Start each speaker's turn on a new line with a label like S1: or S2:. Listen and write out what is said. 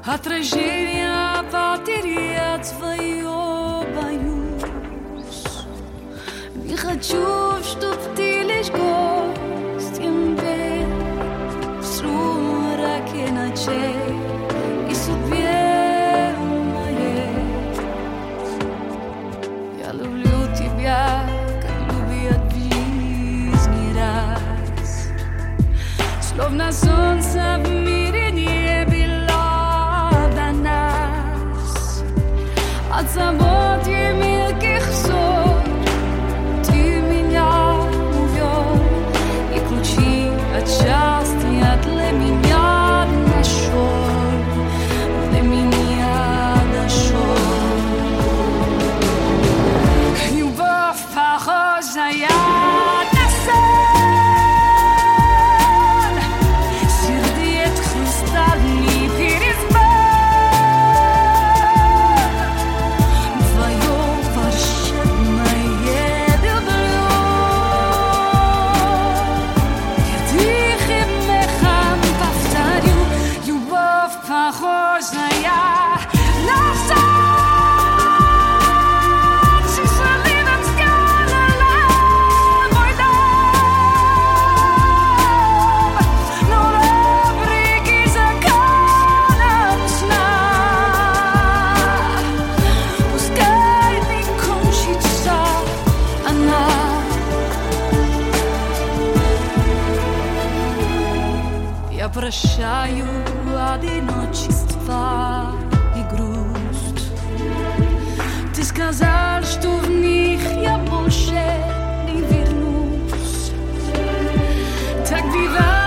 S1: Отражение портрет твое боюсь. Не хочу, чтоб ты лишь гостем был в сумраке ночей и судьбе моей. Я люблю тебя, как любят в жизни раз, словно солнце в мире не было до нас. От забот и мелких ссор ты меня увел, и ключи от счастья для меня нашел, для меня нашел. Любовь похожая на сон, сердец хрустальный перезвон. Твое волшебное люблю. Я тихим эхом повторю: любовь похожая на сон. Счастливым сделала мой дом, но вопреки законам сна. Пускай не кончится она. Я прощаю одиночество и грусть. Ты сказал, что в них я больше не вернусь. Так бывает.